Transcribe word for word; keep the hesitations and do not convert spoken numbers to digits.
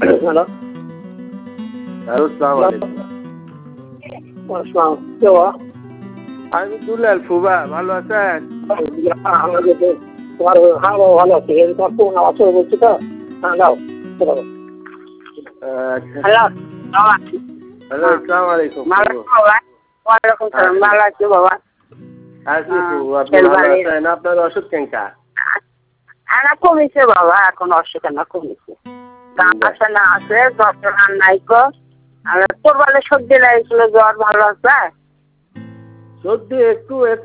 Hello hello, আসসালামু আলাইকুম। আসসালাম, কে বাবা? আমি দুলাল ফুবা, ভালো আছেন? তোমার হ্যাঁ বাবা ভালো আছি। তোমার ফোন আওয়াজ করে বলছি তো, হ্যাঁ দাও বলো। আচ্ছা, হ্যালো বাবা, হ্যালো, আসসালামু আলাইকুম। ভালো আছো বাবা? ওয়ালাইকুম সালাম, ভালো আছি বাবা। আছি ফুবু, আপনি তেল ভালো বাড়ি- আছেন? আপনার অসুখ কেনকা? না কমেছে বাবা, এখন অসুখ না কমেছে। দাম আছে না আছে, ডক্টর আর নাই কো। আর তোর বলে সর্দি লাগছিল, জ্বর ভালো আছে? সর্দি একটু একটু